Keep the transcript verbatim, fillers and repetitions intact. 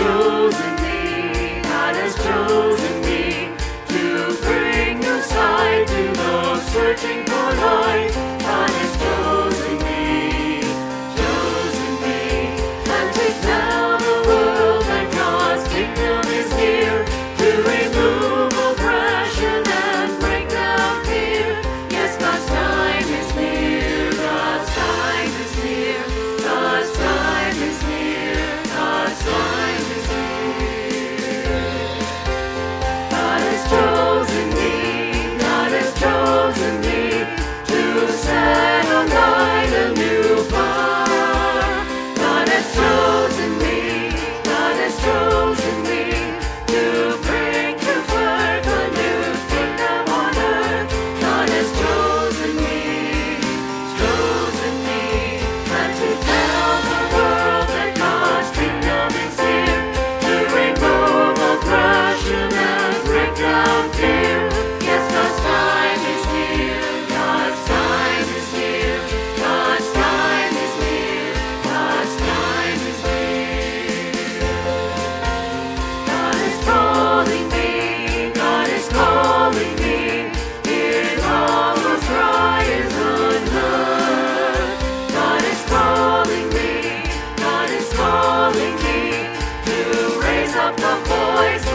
chosen me, God has chosen me to bring new sight to those searching for light. God has chosen me, chosen me, and to tell the world that God's kingdom is here, to remove oppression and break down fear. Yes, God's time is near, God's time is near, God's time is near, God's time is near. God has chosen me, God has chosen me to set alight a new fire. God has chosen me, God has chosen me to bring to birth a new kingdom on earth. God has chosen me, chosen me, and to tell the world that God's kingdom is here, to remove oppression and break down fear. Yes, God's time is near, God's time is near, God's time is near, God's time is near. God is calling me, God is calling me, hearing all whose cry is unheard. God is calling me, God is calling me to raise up the voice